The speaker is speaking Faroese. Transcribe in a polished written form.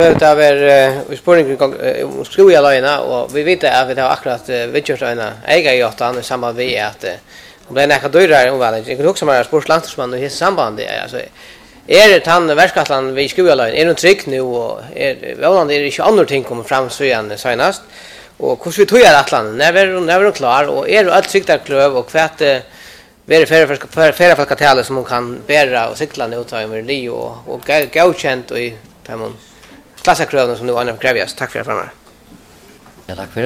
Det var spåringen om skojalöjna och vi vet att vi har akkurat vidgörslöjna äga i 8 i samband med att om det är näka dörrar omvärlden. Jag kan också vara sportlandsman och i samband alltså det han värskatlan vid skojalöjna är trygg nu och är inte andra ting kommer fram så igen senast och hur vi tog atlan när klar och allt tryggt där klöv och kvätt färre folkatale som hon kan bära och cykla nu ta över Rio och godkänt och i klassakråden som nu krävs. Tack för det framar. Ja, tack för